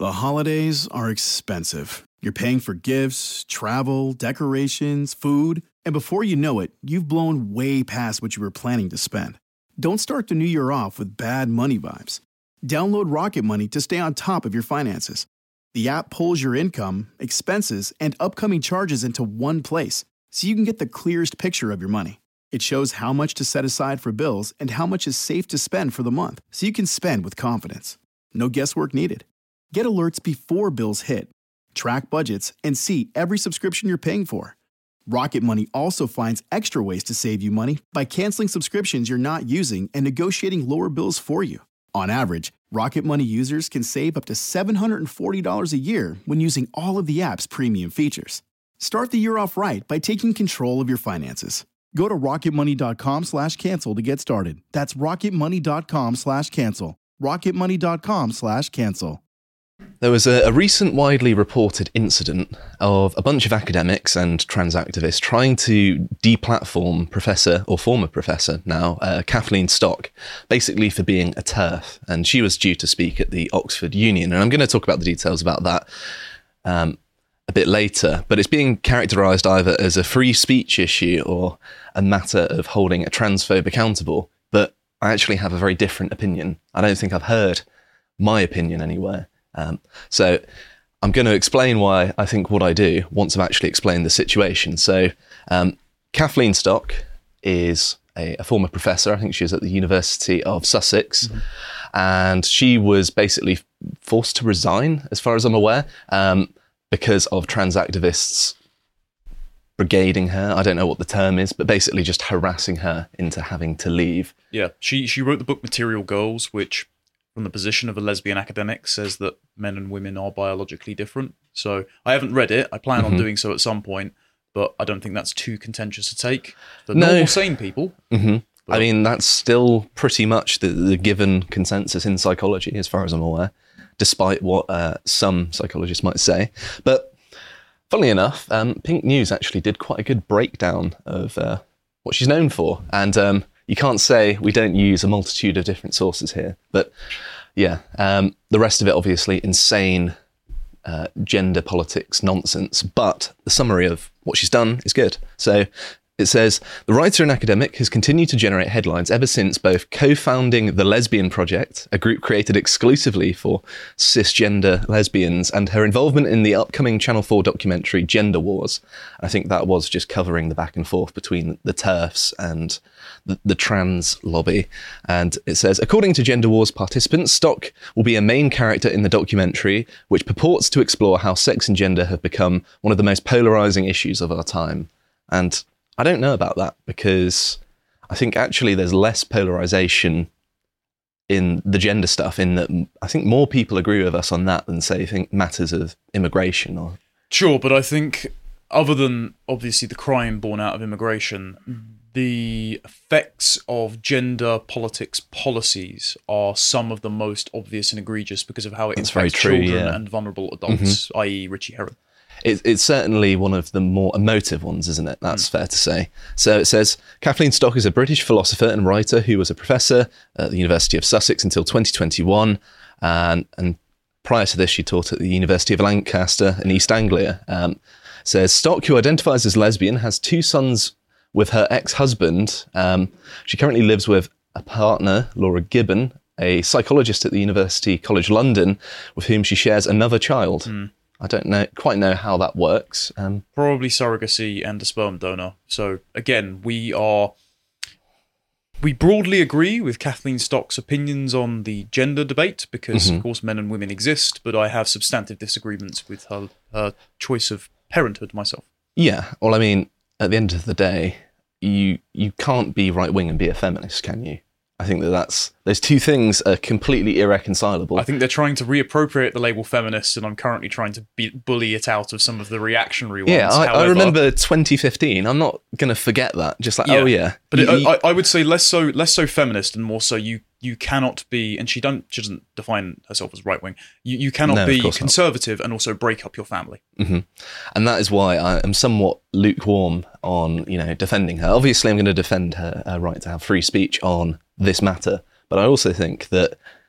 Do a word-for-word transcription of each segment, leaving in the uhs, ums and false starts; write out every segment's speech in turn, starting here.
The holidays are expensive. You're paying for gifts, travel, decorations, food, and before you know it, you've blown way past what you were planning to spend. Don't start the new year off with bad money vibes. Download Rocket Money to stay on top of your finances. The app pulls your income, expenses, and upcoming charges into one place, so you can get the clearest picture of your money. It shows how much to set aside for bills and how much is safe to spend for the month, so you can spend with confidence. No guesswork needed. Get alerts before bills hit, track budgets, and see every subscription you're paying for. Rocket Money also finds extra ways to save you money by canceling subscriptions you're not using and negotiating lower bills for you. On average, Rocket Money users can save up to seven hundred forty dollars a year when using all of the app's premium features. Start the year off right by taking control of your finances. Go to rocketmoney.com slash cancel to get started. That's rocketmoney.com slash cancel. rocketmoney.com slash cancel. There was a, a recent widely reported incident of a bunch of academics and trans activists trying to deplatform Professor, or former Professor now, uh, Kathleen Stock, basically for being a TERF. And she was due to speak at the Oxford Union. And I'm going to talk about the details about that um, a bit later. But it's being characterised either as a free speech issue or a matter of holding a transphobe accountable. But I actually have a very different opinion. I don't think I've heard my opinion anywhere. Um, so I'm going to explain why I think what I do once I've actually explained the situation. So um, Kathleen Stock is a, a former professor. I think she was at the University of Sussex. Mm-hmm. And she was basically forced to resign, as far as I'm aware, um, because of trans activists brigading her. I don't know what the term is, but basically just harassing her into having to leave. Yeah, she, she wrote the book Material Girls, which, from the position of a lesbian academic, says that men and women are biologically different. So I haven't read it. I plan mm-hmm. on doing so at some point, but I don't think that's too contentious to take. The no. normal sane people. Mm-hmm. I mean, that's still pretty much the, the given consensus in psychology, as far as I'm aware, despite what uh, some psychologists might say. But funnily enough, um, Pink News actually did quite a good breakdown of uh, what she's known for. And um, you can't say we don't use a multitude of different sources here. But yeah, um, the rest of it, obviously, insane uh, gender politics nonsense. But the summary of what she's done is good. So it says, the writer and academic has continued to generate headlines ever since both co-founding The Lesbian Project, a group created exclusively for cisgender lesbians, and her involvement in the upcoming Channel four documentary Gender Wars. I think that was just covering the back and forth between the TERFs and the, the trans lobby. And it says, according to Gender Wars participants, Stock will be a main character in the documentary, which purports to explore how sex and gender have become one of the most polarizing issues of our time. And I don't know about that, because I think actually there's less polarization in the gender stuff, in that I think more people agree with us on that than, say, think matters of immigration. Or Sure, but I think other than obviously the crime born out of immigration, the effects of gender politics policies are some of the most obvious and egregious because of how it That's impacts very true, children yeah. and vulnerable adults, mm-hmm. that is. Richie Herron. It, it's certainly one of the more emotive ones, isn't it? That's mm. fair to say. So it says, Kathleen Stock is a British philosopher and writer who was a professor at the University of Sussex until twenty twenty-one. And, and prior to this, she taught at the University of Lancaster in East Anglia. Um, says, Stock, who identifies as lesbian, has two sons with her ex-husband. Um, she currently lives with a partner, Laura Gibbon, a psychologist at the University College London, with whom she shares another child. Mm. I don't know quite know how that works. Um, Probably surrogacy and a sperm donor. So again, we are we broadly agree with Kathleen Stock's opinions on the gender debate because, mm-hmm. of course, men and women exist. But I have substantive disagreements with her, her choice of parenthood myself. Yeah, well, I mean, at the end of the day, you you can't be right wing and be a feminist, can you? I think that that's, those two things are completely irreconcilable. I think they're trying to reappropriate the label feminist, and I'm currently trying to be, bully it out of some of the reactionary ones. Yeah, I, However, I remember twenty fifteen. I'm not going to forget that. Just like, yeah. oh yeah. But you, it, you, I, I would say less so less so feminist and more so you you cannot be, and she, don't, she doesn't define herself as right-wing, you, you cannot no, be conservative not. and also break up your family. Mm-hmm. And that is why I am somewhat lukewarm on, you know, defending her. Obviously, I'm going to defend her, her right to have free speech on this matter. But I also think that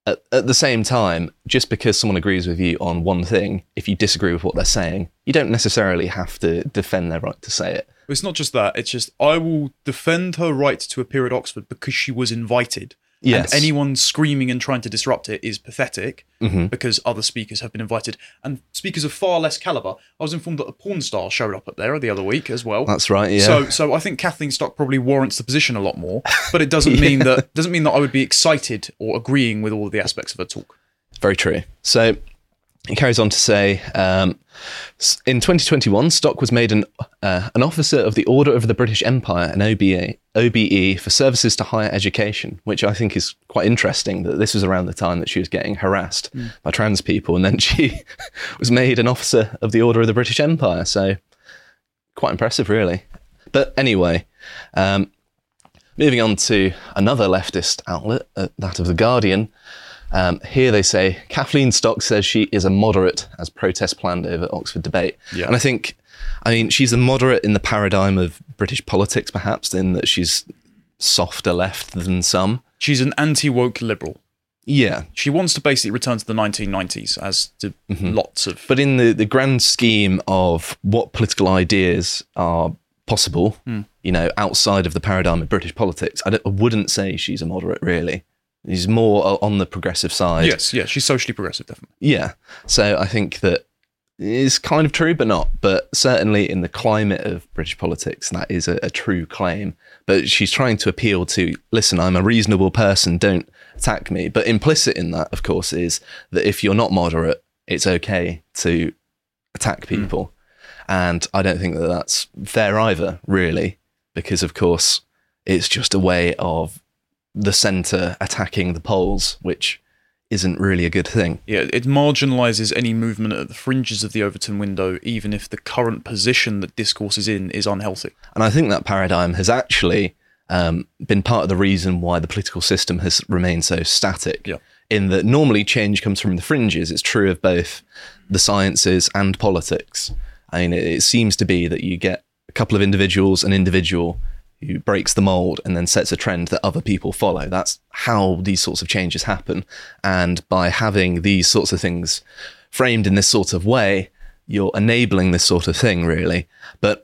at, at the same time, just because someone agrees with you on one thing, if you disagree with what they're saying, you don't necessarily have to defend their right to say it. It's not just that. It's just, I will defend her right to appear at Oxford because she was invited. Yes. And anyone screaming and trying to disrupt it is pathetic Mm-hmm. because other speakers have been invited. And speakers of far less calibre. I was informed that a porn star showed up up there the other week as well. That's right, yeah. So so I think Kathleen Stock probably warrants the position a lot more. But it doesn't Yeah. mean that doesn't mean that I would be excited or agreeing with all of the aspects of her talk. Very true. So he carries on to say, um, s- in twenty twenty-one, Stock was made an uh, an officer of the Order of the British Empire, an O B E, O B E, for services to higher education, which I think is quite interesting that this was around the time that she was getting harassed mm. by trans people, and then she was made an officer of the Order of the British Empire. So quite impressive, really. But anyway, um, moving on to another leftist outlet, uh, that of The Guardian. Um, here they say, Kathleen Stock says she is a moderate as protest planned over Oxford debate. Yeah. And I think, I mean, she's a moderate in the paradigm of British politics, perhaps, in that she's softer left than some. She's an anti-woke liberal. Yeah. She wants to basically return to the nineteen nineties, as do Mm-hmm. lots of... But in the, the grand scheme of what political ideas are possible, Mm. you know, outside of the paradigm of British politics, I, don't, I wouldn't say she's a moderate, really. She's more on the progressive side. Yes, yes, she's socially progressive, definitely. Yeah. So I think that is kind of true, but not. But certainly in the climate of British politics, that is a, a true claim. But she's trying to appeal to, listen, I'm a reasonable person, don't attack me. But implicit in that, of course, is that if you're not moderate, it's okay to attack people. Mm. And I don't think that that's fair either, really, because, of course, it's just a way of the centre attacking the poles, which isn't really a good thing. Yeah, it marginalises any movement at the fringes of the Overton window, even if the current position that discourse is in is unhealthy. And I think that paradigm has actually um, been part of the reason why the political system has remained so static. Yeah. In that normally change comes from the fringes. It's true of both the sciences and politics. I mean, it, it seems to be that you get a couple of individuals, an individual who breaks the mold and then sets a trend that other people follow. That's how these sorts of changes happen. And by having these sorts of things framed in this sort of way, you're enabling this sort of thing, really. But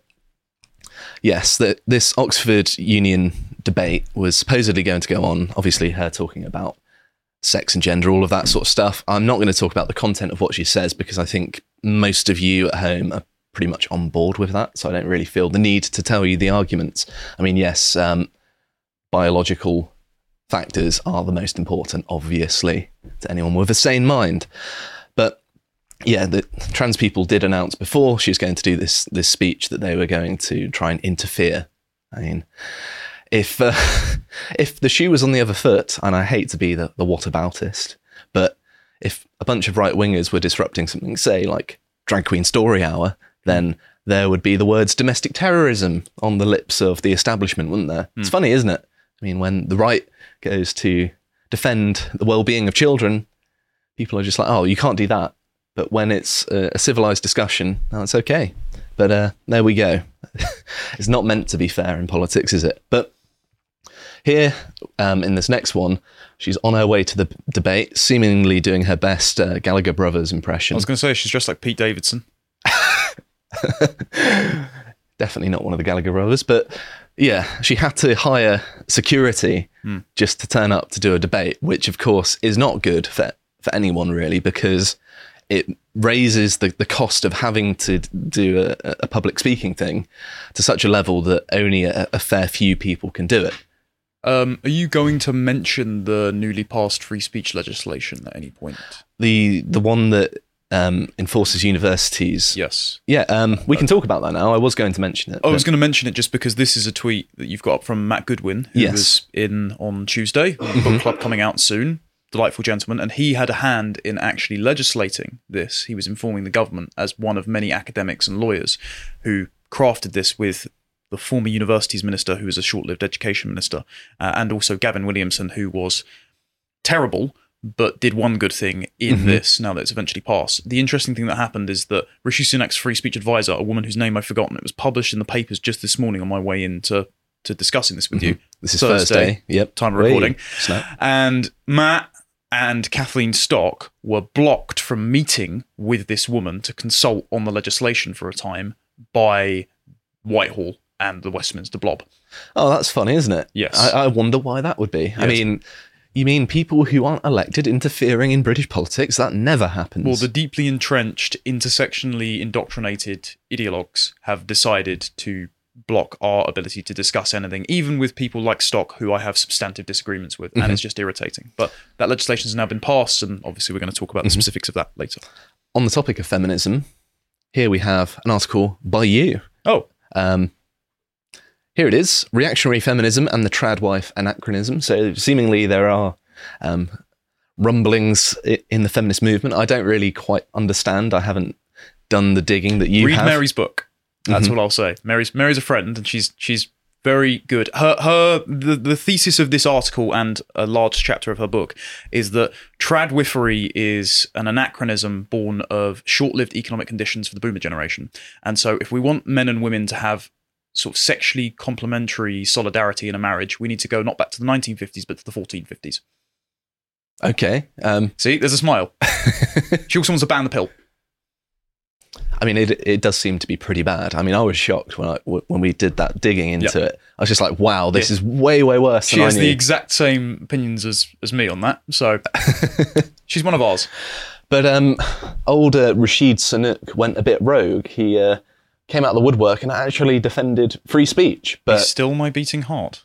yes, the, this Oxford Union debate was supposedly going to go on. Obviously, her talking about sex and gender, all of that sort of stuff. I'm not going to talk about the content of what she says because I think most of you at home are pretty much on board with that, so I don't really feel the need to tell you the arguments. I mean, yes, um, biological factors are the most important, obviously, to anyone with a sane mind. But yeah, the trans people did announce before she was going to do this this speech that they were going to try and interfere. I mean, if uh, if the shoe was on the other foot, and I hate to be the, the whataboutist, but if a bunch of right-wingers were disrupting something, say, like Drag Queen Story Hour, then there would be the words domestic terrorism on the lips of the establishment, wouldn't there? Mm. It's funny, isn't it? I mean, when the right goes to defend the well-being of children, people are just like, oh, you can't do that. But when it's a, a civilized discussion, oh, it's okay. But uh, there we go. It's not meant to be fair in politics, is it? But here, um, in this next one, she's on her way to the debate, seemingly doing her best uh, Gallagher Brothers impression. I was going to say, she's dressed like Pete Davidson. Definitely not one of the Gallagher Brothers, but yeah, she had to hire security mm. just to turn up to do a debate, which of course is not good for for anyone really, because it raises the, the cost of having to do a, a public speaking thing to such a level that only a, a fair few people can do it. Um, are you going to mention the newly passed free speech legislation at any point? The the one that um, enforces universities. Yes. Yeah, um, we can talk about that now. I was going to mention it. I was going to mention it just because this is a tweet that you've got up from Matt Goodwin, who yes. was in on Tuesday, the book club coming out soon. Delightful gentleman, and he had a hand in actually legislating this. He was informing the government as one of many academics and lawyers who crafted this with the former universities minister, who was a short-lived education minister, uh, and also Gavin Williamson, who was terrible, but did one good thing in mm-hmm. this, now that it's eventually passed. The interesting thing that happened is that Rishi Sunak's free speech advisor, a woman whose name I've forgotten, it was published in the papers just this morning on my way into to discussing this with mm-hmm. you. This is Thursday, Thursday. Yep. Time of recording. Snap. And Matt and Kathleen Stock were blocked from meeting with this woman to consult on the legislation for a time by Whitehall and the Westminster Blob. Oh, that's funny, isn't it? Yes. I, I wonder why that would be. Yes. I mean, you mean people who aren't elected interfering in British politics? That never happens. Well, the deeply entrenched, intersectionally indoctrinated ideologues have decided to block our ability to discuss anything, even with people like Stock, who I have substantive disagreements with, and mm-hmm. it's just irritating. But that legislation has now been passed, and obviously we're going to talk about the mm-hmm. specifics of that later. On the topic of feminism, here we have an article by you. Oh. Um, here it is, Reactionary Feminism and the Tradwife Anachronism. So seemingly there are um, rumblings in the feminist movement. I don't really quite understand. I haven't done the digging that you Read have. Read Mary's book. That's mm-hmm. what I'll say. Mary's Mary's a friend, and she's she's very good. Her her the, the thesis of this article and a large chapter of her book is that tradwifery is an anachronism born of short-lived economic conditions for the boomer generation. And so if we want men and women to have sort of sexually complementary solidarity in a marriage, we need to go not back to the nineteen fifties, but to the fourteen fifties. Okay. Um, See, there's a smile. She also wants to ban the pill. I mean, it it does seem to be pretty bad. I mean, I was shocked when I when we did that digging into yep. it. I was just like, wow, this yeah. is way, way worse she than I knew. She has the exact same opinions as, as me on that. So she's one of ours. But um, old uh, Rashid Sunak went a bit rogue. He uh, came out of the woodwork and actually defended free speech. But He's still my beating heart.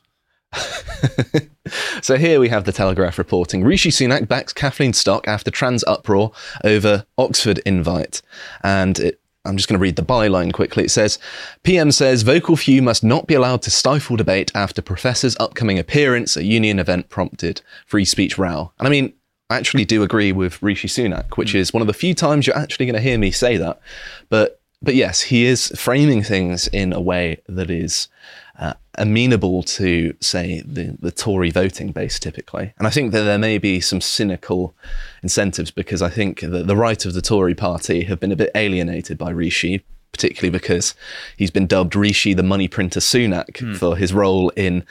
So here we have the Telegraph reporting Rishi Sunak backs Kathleen Stock after trans uproar over Oxford invite. And it, I'm just going to read the byline quickly. It says, P M says vocal few must not be allowed to stifle debate after professor's upcoming appearance at union event prompted free speech row. And I mean, I actually do agree with Rishi Sunak, which mm. is one of the few times you're actually going to hear me say that. But But yes, he is framing things in a way that is uh, amenable to, say, the, the Tory voting base typically. And I think that there may be some cynical incentives because I think that the right of the Tory party have been a bit alienated by Rishi, particularly because he's been dubbed Rishi the money printer Sunak mm. for his role in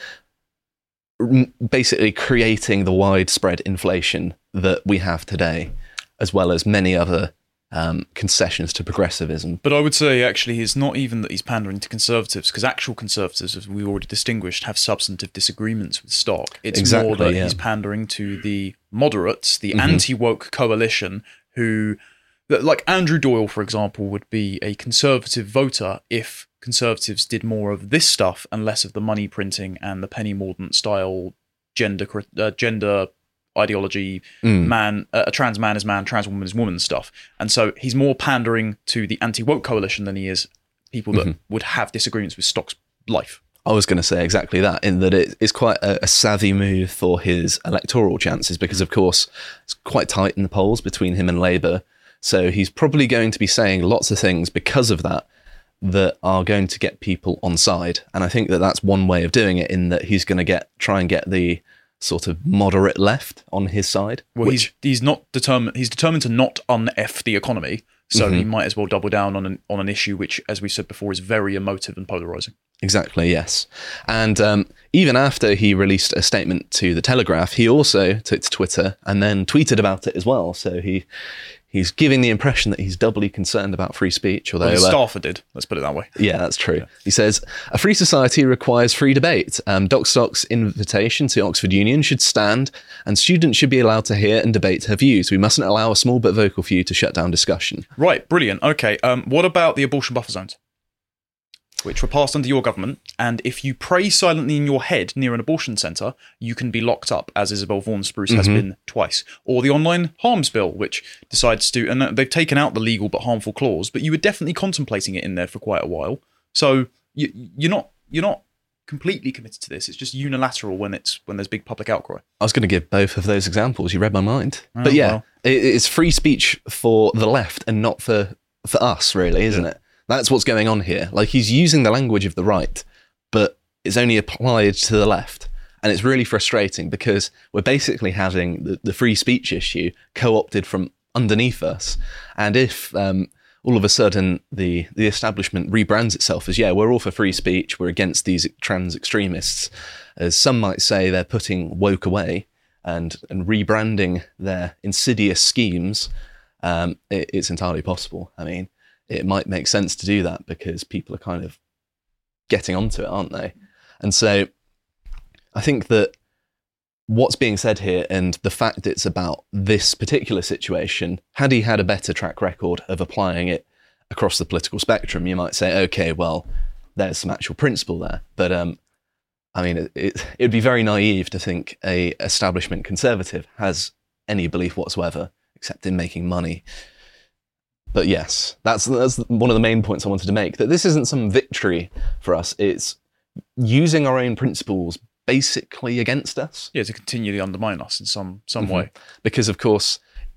basically creating the widespread inflation that we have today, as well as many other Um, concessions to progressivism. But I would say actually it's not even that he's pandering to conservatives, because actual conservatives, as we already distinguished, have substantive disagreements with Stock. It's exactly, more that yeah. he's pandering to the moderates, the mm-hmm. anti-woke coalition, who, like Andrew Doyle, for example, would be a conservative voter if conservatives did more of this stuff and less of the money printing and the Penny Mordaunt style gender uh, gender ideology, mm. man, uh, a trans man is man, trans woman is woman stuff. And so he's more pandering to the anti-woke coalition than he is people that mm-hmm. would have disagreements with Stock's life. I was going to say exactly that, in that it is quite a, a savvy move for his electoral chances, because of course it's quite tight in the polls between him and Labour. So he's probably going to be saying lots of things because of that that are going to get people on side. And I think that that's one way of doing it, in that he's going to get try and get the sort of moderate left on his side. Well, which, he's he's not determined. He's determined to not un-F the economy, so mm-hmm. he might as well double down on an on an issue which, as we said before, is very emotive and polarizing. Exactly, yes. And um, even after he released a statement to the Telegraph, he also took to Twitter and then tweeted about it as well. So he he's giving the impression that he's doubly concerned about free speech. Although well, his uh, staffer did, let's put it that way. Yeah, that's true. Yeah. He says, a free society requires free debate. Um, Doc Stock's invitation to Oxford Union should stand, and students should be allowed to hear and debate her views. We mustn't allow a small but vocal few to shut down discussion. Right, brilliant. Okay, um, what about the abortion buffer zones, which were passed under your government? And if you pray silently in your head near an abortion centre, you can be locked up, as Isabel Vaughan Spruce mm-hmm. has been twice. Or the online harms bill, which decides to, and they've taken out the legal but harmful clause, but you were definitely contemplating it in there for quite a while. So you, you're not you're not completely committed to this. It's just unilateral when it's when there's big public outcry. I was going to give both of those examples. You read my mind. Oh, but yeah, well. it, it's free speech for the left and not for for us, really, isn't yeah. it? That's what's going on here. Like, he's using the language of the right, but it's only applied to the left. And it's really frustrating because we're basically having the, the free speech issue co-opted from underneath us. And if um, all of a sudden the, the establishment rebrands itself as, yeah, we're all for free speech, we're against these trans extremists, as some might say, they're putting woke away. and and rebranding their insidious schemes, um, it, it's entirely possible. I mean, it might make sense to do that because people are kind of getting onto it, aren't they? And so I think that what's being said here and the fact it's about this particular situation, had he had a better track record of applying it across the political spectrum, you might say, okay, well, there's some actual principle there. But um, I mean, it, it would be very naive to think a establishment conservative has any belief whatsoever except in making money. But yes, that's that's one of the main points I wanted to make, that this isn't some victory for us. It's using our own principles basically against us. Yeah, to continually undermine us in some some Mm-hmm. way. Because, of course,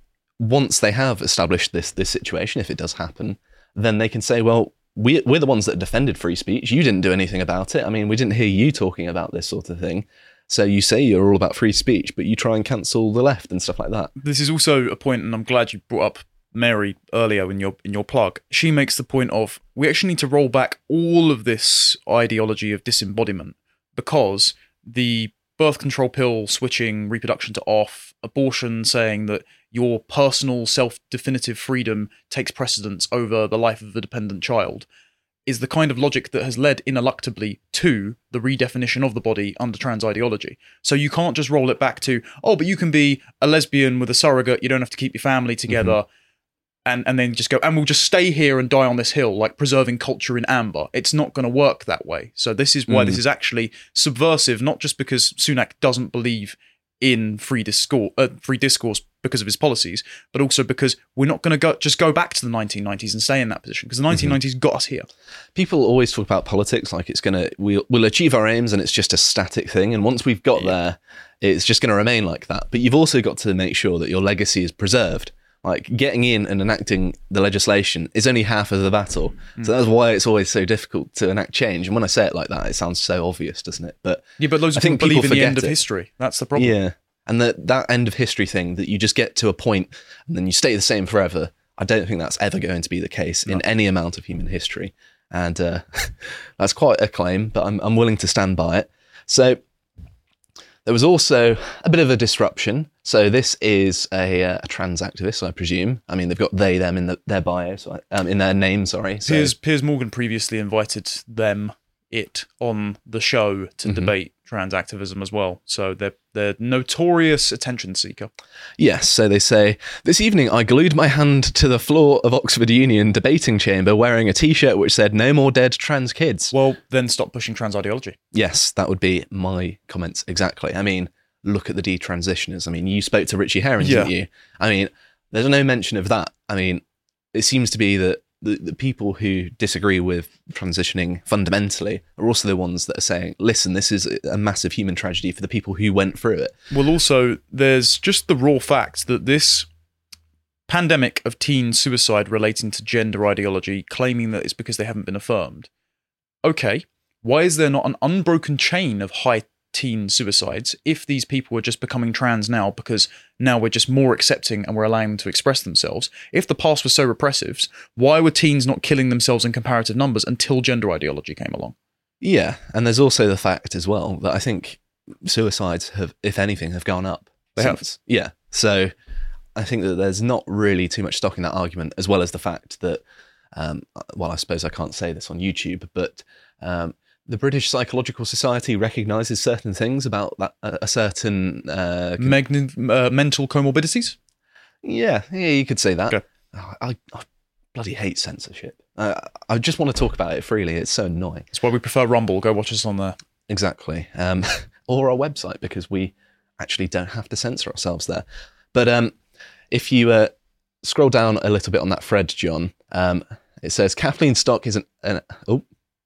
once they have established this this situation, if it does happen, then they can say, well, we, we're the ones that defended free speech. You didn't do anything about it. I mean, we didn't hear you talking about this sort of thing. So you say you're all about free speech, but you try and cancel the left and stuff like that. This is also a point, and I'm glad you brought up Mary earlier in your in your plug. She makes the point of, we actually need to roll back all of this ideology of disembodiment, because the birth control pill switching reproduction to off, abortion saying that your personal self-definitive freedom takes precedence over the life of a dependent child, is the kind of logic that has led ineluctably to the redefinition of the body under trans ideology. So you can't just roll it back to, oh, but you can be a lesbian with a surrogate, you don't have to keep your family together, mm-hmm. and, and then just go, and we'll just stay here and die on this hill, like preserving culture in amber. It's not going to work that way. So this is why mm. this is actually subversive, not just because Sunak doesn't believe in free discourse, uh, free discourse because of his policies, but also because we're not going to go just go back to the nineteen nineties and stay in that position, because the nineteen nineties mm-hmm. got us here. People always talk about politics like it's going to, we'll, we'll achieve our aims and it's just a static thing. And once we've got yeah. there, it's just going to remain like that. But you've also got to make sure that your legacy is preserved. Like, getting in and enacting the legislation is only half of the battle. Mm. So that's why it's always so difficult to enact change. And when I say it like that, it sounds so obvious, doesn't it? But yeah, but loads of people believe in the end of history. That's the problem. Yeah. And that that end of history thing, that you just get to a point and then you stay the same forever, I don't think that's ever going to be the case no. in any amount of human history. And uh, that's quite a claim, but I'm, I'm willing to stand by it. So there was also a bit of a disruption. So this is a, uh, a trans activist, I presume. I mean, they've got they, them in the, their bio, so I, um, in their name, sorry. So. Piers, Piers Morgan previously invited them, it, on the show to mm-hmm. debate trans activism as well. So they're, they're notorious attention seeker. Yes, so they say, this evening I glued my hand to the floor of Oxford Union debating chamber wearing a t-shirt which said, no more dead trans kids. Well, then stop pushing trans ideology. Yes, that would be my comments exactly. I mean, look at the detransitioners. I mean, you spoke to Richie Herring, yeah. didn't you? I mean, there's no mention of that. I mean, it seems to be that the, the people who disagree with transitioning fundamentally are also the ones that are saying, listen, this is a massive human tragedy for the people who went through it. Well, also, there's just the raw fact that this pandemic of teen suicide relating to gender ideology, claiming that it's because they haven't been affirmed. Okay, why is there not an unbroken chain of high teen suicides if these people are just becoming trans now because now we're just more accepting and we're allowing them to express themselves? If the past was so repressive, why were teens not killing themselves in comparative numbers until gender ideology came along? Yeah, and there's also the fact as well that I think suicides have, if anything, have gone up. They since, have. Yeah, so I think that there's not really too much stock in that argument, as well as the fact that, um, well, I suppose I can't say this on YouTube, but um, the British Psychological Society recognises certain things about that, a, a certain... Uh, Magn- uh, mental comorbidities? Yeah, yeah, you could say that. Okay. Oh, I, I bloody hate censorship. Uh, I just want to talk about it freely. It's so annoying. That's why we prefer Rumble. Go watch us on there. Exactly. Um, or our website, because we actually don't have to censor ourselves there. But um, if you uh, scroll down a little bit on that thread, John, um, it says Kathleen Stock is an... an oh,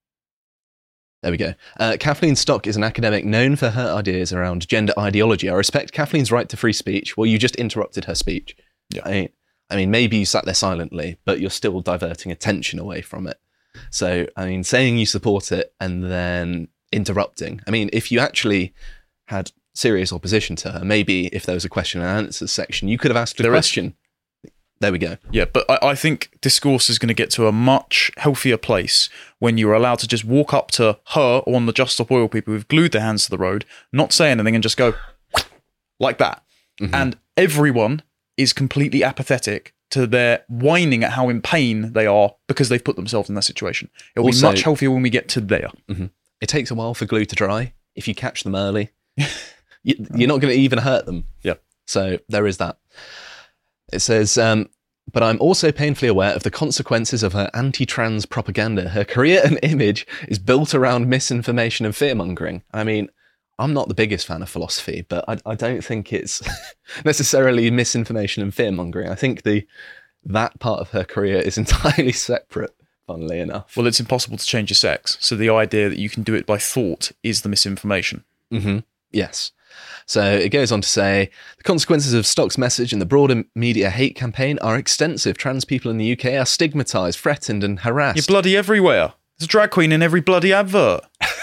There we go. Uh, Kathleen Stock is an academic known for her ideas around gender ideology. I respect Kathleen's right to free speech. Well, you just interrupted her speech. Yeah. I, I mean, maybe you sat there silently, but you're still diverting attention away from it. So, I mean, saying you support it and then interrupting. I mean, if you actually had serious opposition to her, maybe if there was a question and answers section, you could have asked a there question. Is. There we go. Yeah, but I, I think discourse is going to get to a much healthier place when you're allowed to just walk up to her or one of the Just Stop Oil people who've glued their hands to the road, not say anything and just go, like that. Mm-hmm. And everyone is completely apathetic to their whining at how in pain they are because they've put themselves in that situation. It'll also be much healthier when we get to there. Mm-hmm. It takes a while for glue to dry. If you catch them early, you, you're not going to even hurt them. Yeah. So there is that. It says, um, but I'm also painfully aware of the consequences of her anti-trans propaganda. Her career and image is built around misinformation and fear-mongering. I mean, I'm not the biggest fan of philosophy, but I, I don't think it's necessarily misinformation and fear-mongering. I think the that part of her career is entirely separate, funnily enough. Well, it's impossible to change your sex, so the idea that you can do it by thought is the misinformation. Mm-hmm. Yes. So it goes on to say, the consequences of Stock's message and the broader media hate campaign are extensive. Trans people in the U K are stigmatised, threatened and harassed. You're bloody everywhere. There's a drag queen in every bloody advert.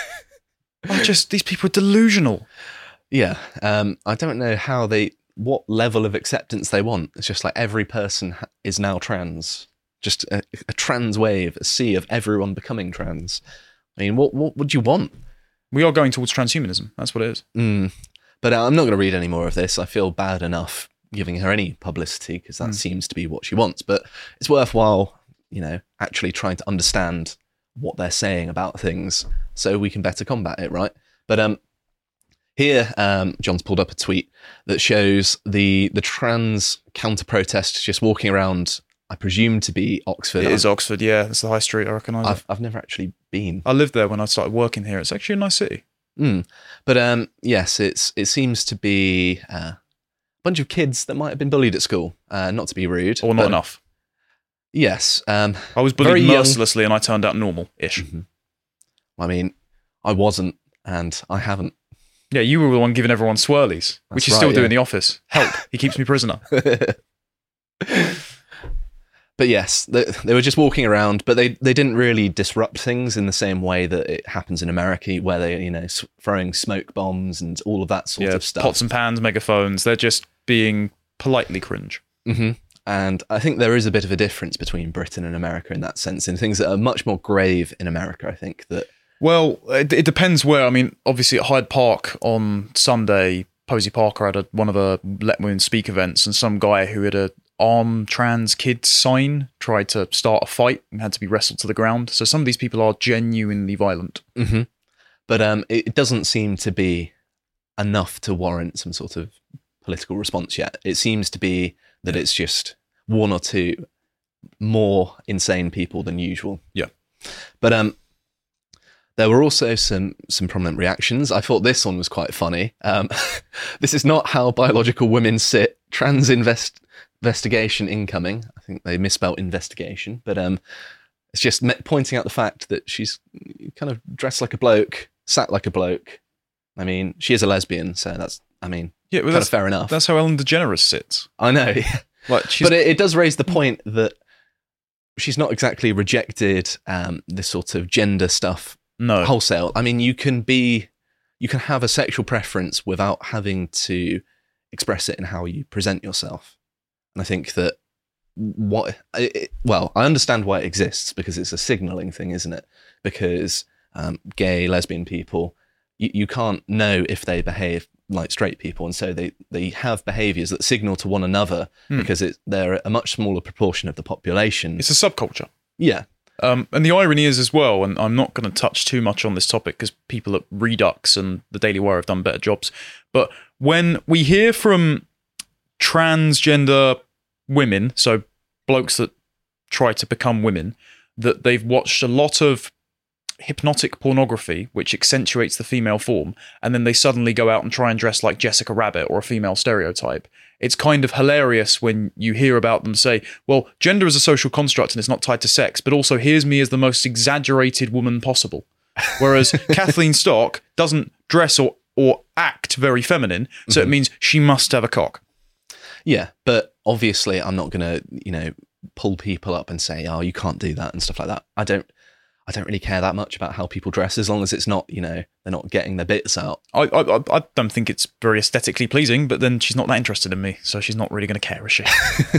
Oh, just, these people are delusional. Yeah. Um, I don't know how they, what level of acceptance they want. It's just like every person ha- is now trans. Just a, a trans wave, a sea of everyone becoming trans. I mean, what, what would you want? We are going towards transhumanism. That's what it is. Mm. But uh, I'm not going to read any more of this. I feel bad enough giving her any publicity because that mm. seems to be what she wants. But it's worthwhile, you know, actually trying to understand what they're saying about things so we can better combat it, right? But um, here, um, John's pulled up a tweet that shows the the trans counter-protest just walking around, I presume to be Oxford. It is Oxford, yeah. It's the high street, I recognise I've, it. I've never actually been. I lived there when I started working here. It's actually a nice city. Mm. But um, yes, it's it seems to be uh, a bunch of kids that might have been bullied at school. Uh, not to be rude. Or not enough. Yes. Um, I was bullied mercilessly young. And I turned out normal-ish. Mm-hmm. I mean, I wasn't and I haven't. Yeah, you were the one giving everyone swirlies, That's which you right, still do yeah. in the office. Help, he keeps me prisoner. But yes, they, they were just walking around, but they, they didn't really disrupt things in the same way that it happens in America, where they, you know, s- throwing smoke bombs and all of that sort yeah, of stuff. Pots and pans, megaphones. They're just being politely cringe. Mm-hmm. And I think there is a bit of a difference between Britain and America in that sense, in things that are much more grave in America, I think. that. Well, it, it depends where. I mean, obviously at Hyde Park on Sunday, Posey Parker had a, one of the Let Women Speak events, and some guy who had a arm trans kids sign tried to start a fight and had to be wrestled to the ground. So some of these people are genuinely violent. Mm-hmm. But um, it, it doesn't seem to be enough to warrant some sort of political response yet. It seems to be that it's just one or two more insane people than usual. Yeah. But um, there were also some some prominent reactions. I thought this one was quite funny. Um, this is not how biological women sit. Trans invest investigation incoming. I think they misspelled investigation, but um, it's just me- pointing out the fact that she's kind of dressed like a bloke, sat like a bloke. I mean, she is a lesbian, so that's, I mean, yeah, well, kind that's of fair enough. That's how Ellen DeGeneres sits. I know. Like, she's, but it, it does raise the point that she's not exactly rejected um, this sort of gender stuff no. wholesale. I mean, you can be, you can have a sexual preference without having to express it in how you present yourself. And I think that what, it, well, I understand why it exists because it's a signaling thing, isn't it? Because um, gay, lesbian people, you, you can't know if they behave like straight people, and so they, they have behaviours that signal to one another hmm. because it, they're a much smaller proportion of the population. It's a subculture. Yeah. Um, and the irony is as well, and I'm not going to touch too much on this topic because people at Redux and the Daily Wire have done better jobs, but when we hear from transgender women, so blokes that try to become women, that they've watched a lot of hypnotic pornography which accentuates the female form, and then they suddenly go out and try and dress like Jessica Rabbit or a female stereotype. It's kind of hilarious when you hear about them say, well, gender is a social construct and it's not tied to sex, but also here's me as the most exaggerated woman possible. Whereas Kathleen Stock doesn't dress or, or act very feminine, so mm-hmm. it means she must have a cock. Yeah, but obviously I'm not going to, you know, pull people up and say, oh, you can't do that and stuff like that. I don't I don't really care that much about how people dress as long as it's not, you know, they're not getting their bits out. I I, I don't think it's very aesthetically pleasing, but then she's not that interested in me, so she's not really going to care, is she?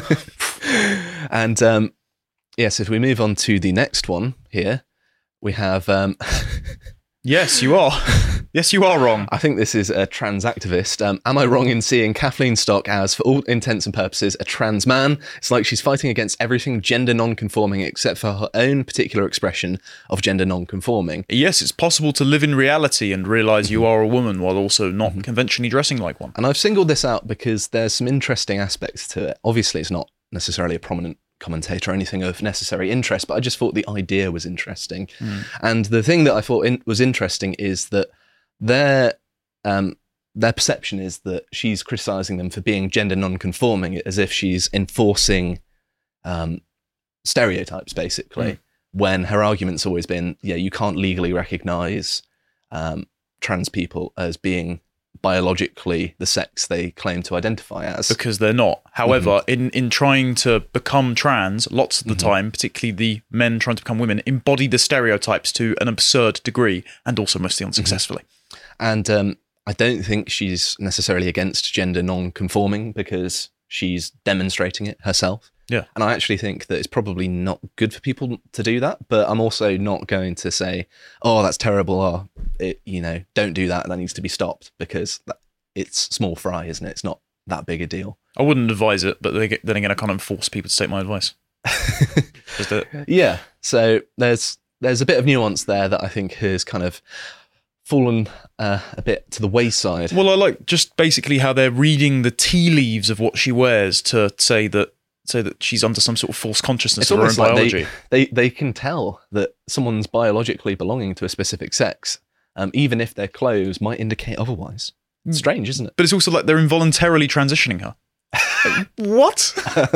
And um, yes, if we move on to the next one here, we have... Um, Yes, you are. Yes, you are wrong. I think this is a trans activist. Um, am I wrong in seeing Kathleen Stock as, for all intents and purposes, a trans man? It's like she's fighting against everything gender non-conforming except for her own particular expression of gender non-conforming. Yes, it's possible to live in reality and realise you are a woman while also not mm-hmm. conventionally dressing like one. And I've singled this out because there's some interesting aspects to it. Obviously, it's not necessarily a prominent commentator or anything of necessary interest, but I just thought the idea was interesting. Mm. And the thing that I thought in, was interesting is that their um, their perception is that she's criticising them for being gender non-conforming, as if she's enforcing um, stereotypes, basically, mm. when her argument's always been, yeah, you can't legally recognise um, trans people as being biologically the sex they claim to identify as. Because they're not. However, mm-hmm. in, in trying to become trans, lots of the mm-hmm. time, particularly the men trying to become women, embody the stereotypes to an absurd degree, and also mostly unsuccessfully. Mm-hmm. And um, I don't think she's necessarily against gender non-conforming because she's demonstrating it herself. Yeah. And I actually think that it's probably not good for people to do that, but I'm also not going to say, oh, that's terrible, oh, it, you know, don't do that, that needs to be stopped, because that, it's small fry, isn't it? It's not that big a deal. I wouldn't advise it, but then again, I can't enforce people to take my advice. Just do it. Yeah, so there's there's a bit of nuance there that I think has kind of fallen uh, a bit to the wayside. Well, I like just basically how they're reading the tea leaves of what she wears to say that so that she's under some sort of false consciousness it's of her own like biology. They, they they can tell that someone's biologically belonging to a specific sex, um, even if their clothes might indicate otherwise. It's strange, isn't it? But it's also like they're involuntarily transitioning her. Like, what?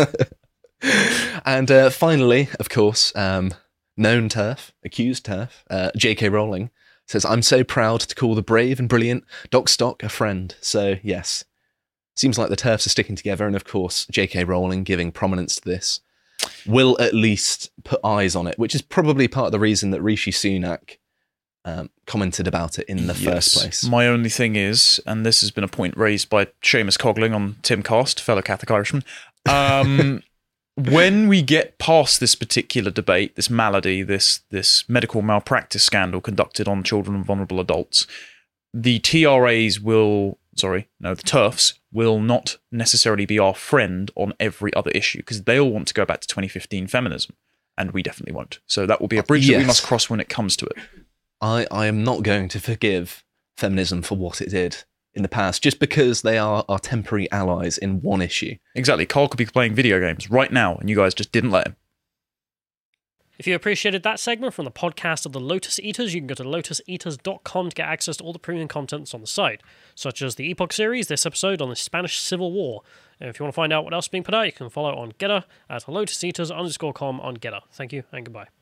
And uh, finally, of course, um, known TERF, accused TERF, uh, J K Rowling, says, I'm so proud to call the brave and brilliant Doc Stock a friend. So, yes. Seems like the TERFs are sticking together, and of course, J K Rowling giving prominence to this will at least put eyes on it, which is probably part of the reason that Rishi Sunak um, commented about it in the yes. first place. My only thing is, and this has been a point raised by Seamus Cogling on Tim Cast, fellow Catholic Irishman, um, when we get past this particular debate, this malady, this this medical malpractice scandal conducted on children and vulnerable adults, the T R As will... Sorry, no, the TERFs will not necessarily be our friend on every other issue because they'll want to go back to twenty fifteen feminism, and we definitely won't. So that will be a bridge yes. that we must cross when it comes to it. I, I am not going to forgive feminism for what it did in the past, just because they are our temporary allies in one issue. Exactly. Carl could be playing video games right now, and you guys just didn't let him. If you appreciated that segment from the podcast of the Lotus Eaters, you can go to lotus eaters dot com to get access to all the premium content that's on the site, such as the Epoch series, this episode on the Spanish Civil War. And if you want to find out what else is being put out, you can follow on Getter at lotus eaters underscore com on Getter. Thank you and goodbye.